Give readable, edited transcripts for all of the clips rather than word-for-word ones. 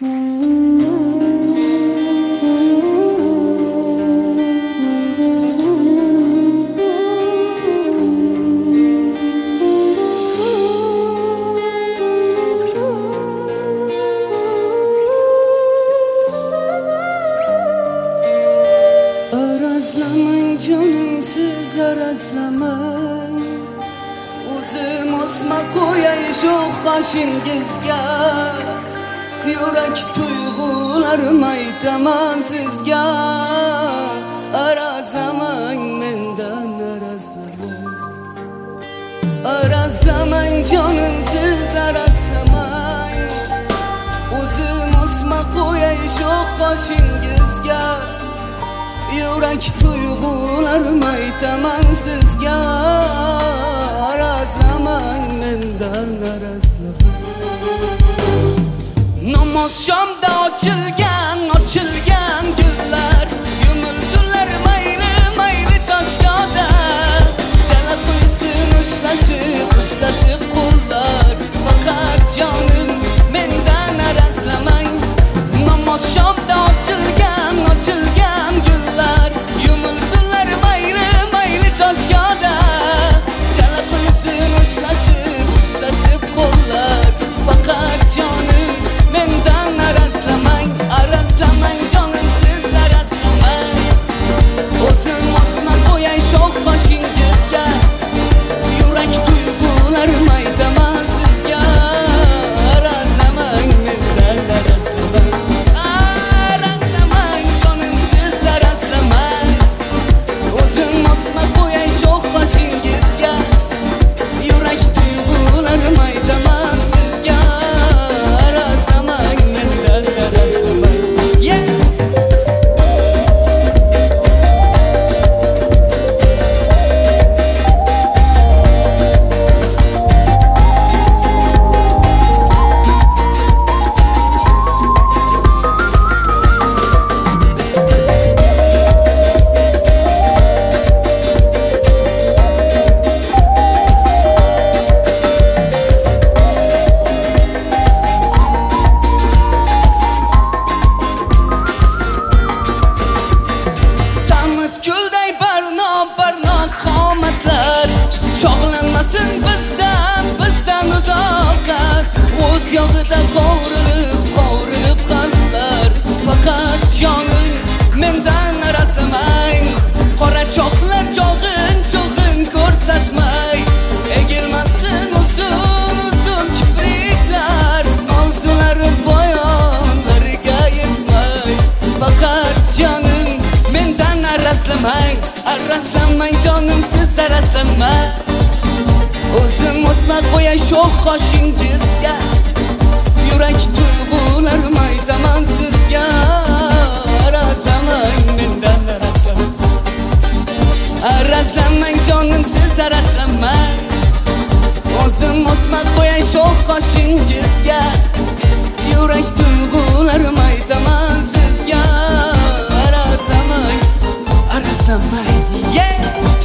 Arazlamang canımsız arazlamang O'zim osma qo'yay shu qoshingizga Yurak tuyg'ularim aytaman sizga Arazlamang mendan arazlamang Arazlamang canımsız arazlamang O'zim osma qo'yay shu qoshingizga Yurak tuyg'ularim aytaman sizga Arazlamang mendan arazlamang Namoz shomda ochilgan gullar Yumilsinlar mayli toshgoda Jala qo'ysin ushlashib qo'llar Faqat jonim mendan arazlamang Namoz shomda ochilgan gullar Yumilsinlar mayli toshgoda Jala qo'ysin ushlashib qo'llar Faqat jonim mendan arazlamang Arazlamang jonimsiz arazlamang O'zim osma qo'yay sho'x qoshingizga Yurak tuyg'ularim aytaman sizga Arazlamang mendan arazlamang Arazlamang jonimsiz arazlamang O'zim osma qo'yay sho'x qoshingizga Yurak tuyg'ularim aytaman sizga Arazlamang mendan arazlamang Chog'lanmasin bizdan uzoqqa O'z yog'ida qovurilib qalblar Faqat jonim mendan arazlamang Qora choqlar chog'in ko'rsatmay Egilmasin uzun kipriklar Mavzulari bayonlariga yetmay Faqat jonim mendan arazlamang Arazlamang jonimsiz arazlamang O'zim osma qo'yay sho'x qoshingizga Yurak tuyg'ularim aytaman sizga Arazlamang mendan arazlamang Arazlamang jonimsiz arazlamang O'zim osma qo'yay sho'x qoshingizga Yurak tuyg'ularim aytaman sizga Arazlamang yeah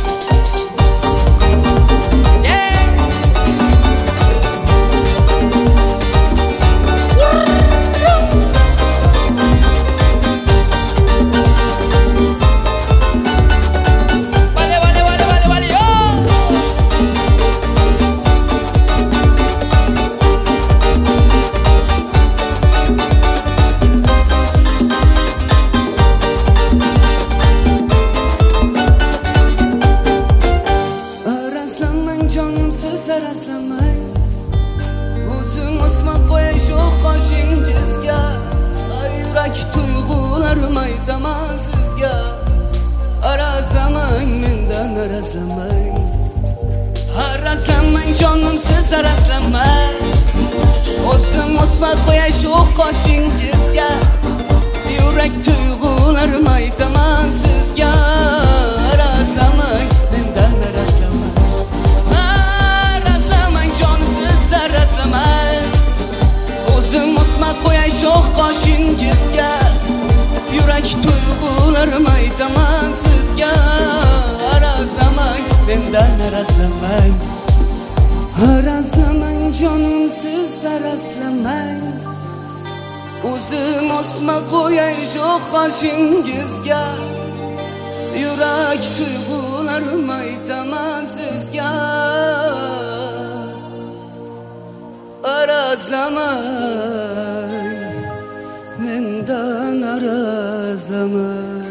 Arazlamang O'zim osma qo'yay sho'x qoshingizga Yurak tuyg'ularim aytaman sizga Arazlamang mendan arazlamang Arazlamang jonimsiz arazlamang O'zim osma qo'yay sho'x qoshingizga Yurak tuyg'ularim aytaman sizga Arazlamang mendan arazlamang O'zim osma qo'yay sho'x qoshingizga Yurak tuyg'ularim aytaman sizga Arazlamang mendan arazlamang Arazlamang jonimsiz arazlamang O'zim osma qo'yay sho'x qoshingizga, yurak tuyg'ularim aytaman sizga. Arazlamang, mendan arazlamang.